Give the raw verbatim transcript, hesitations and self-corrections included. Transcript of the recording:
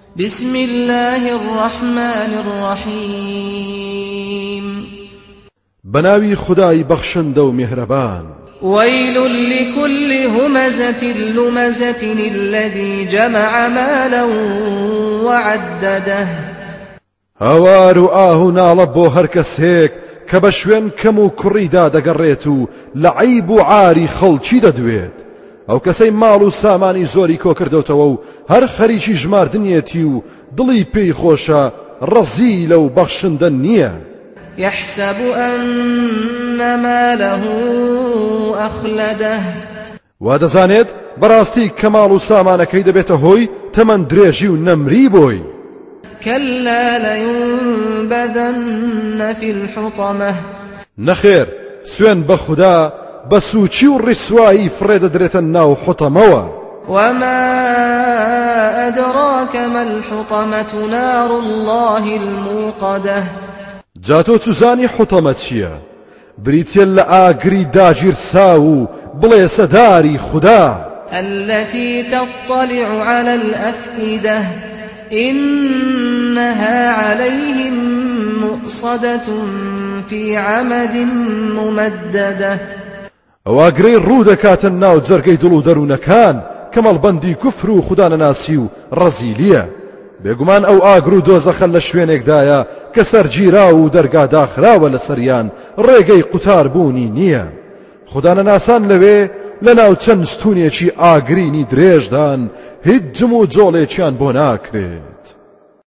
بسم الله الرحمن الرحيم بناوي خداي بخشند و مهربان ويل لكل همزة لمزة الذي جمع مالا وعدده هوار آه نالبو هركس هيك كبشوين كمو كريدا دقريتو لعيب عاري خلچي ددويت او كسي مالو ساماني زوري كو كردوتو هر خريشي جمار دنيتيو دلي بي خوشا رزيل و بخشندن نيه يحسب أن ماله أخلده وادزانيت براستي كمال سامان كيد بيته هوي تمن دريجي و نمري بوي كلا لينبذن في الحطمة نخير سوين بخدا بسوچي و رسوائي فريد دريتن ناو حطموا وما أدراك ما الحطمة نار الله الموقدة جاتو تزاني حطمة چيا بريتيل لآقري داجير ساو بليس داري خدا التي تطلع على الأفئدة إنها عليهم مؤصدة في عمد ممددة واقري الرودة كاتن ناو زرقي دلو درونكان كمال بندي كفرو خدانا ناسيو رزيلية بێگومان ئەو ئاگر و دۆزەخە لە شوێنێکدایە کە سەرگیرا و دەرگا داخراوە لە سەریان ڕێگەی قوتاربوونی نییە خوددانەناسان لەوێ لەناو چەند ستونێکی ئاگرینی درێژدان هیچ جم و جۆڵێکیان بۆ ناکرێ